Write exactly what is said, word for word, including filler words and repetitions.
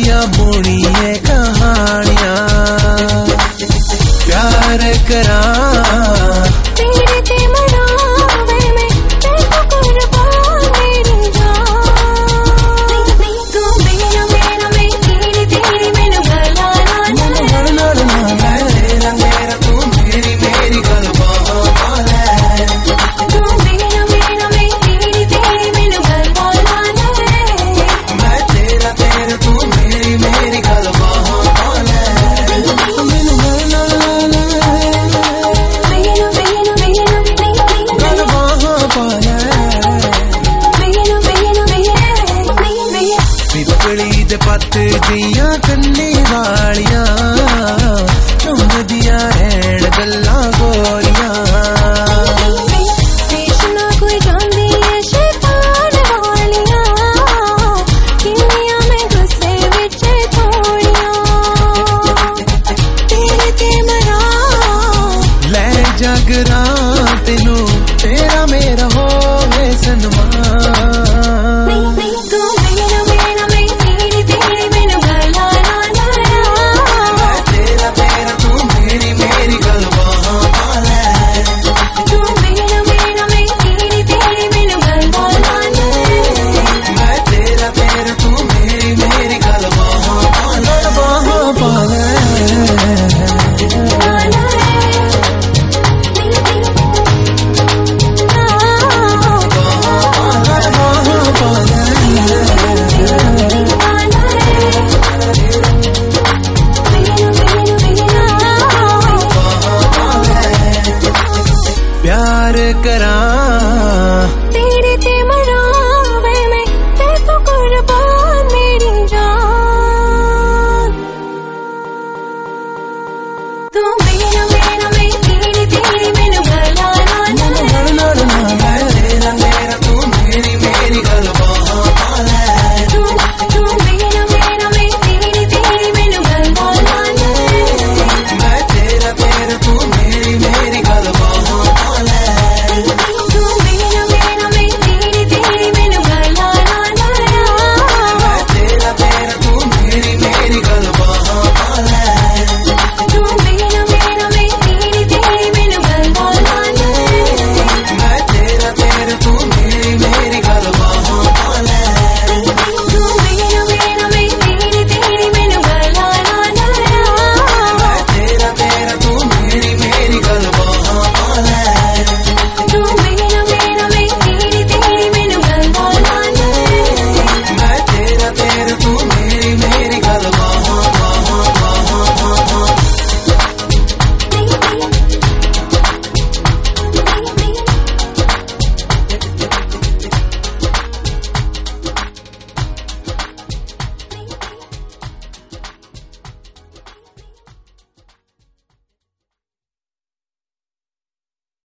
दिया बुनिए कहानियां प्यार करा तेरे ते मनावे में तेरे कुर्बान मेरी जान तू मेरा मेरा मैं तेरी तेरी मैनू गला ना ना ना मेरा मेरा तू मेरी मेरी गल बाहां ले तू मेरा मेरा मैं तेरी तेरी मैनू गला ना मैं तेरा तेरा तू मेरी मेरी गल बाहां ले मैनू गला ना मैनू मैनू मैनू गल बाहां पा ले मैनू मैनू मैनू पिपली दे पत्त दियां कन्नी वालियां चुंमदियां रहण गल्लां गोलियां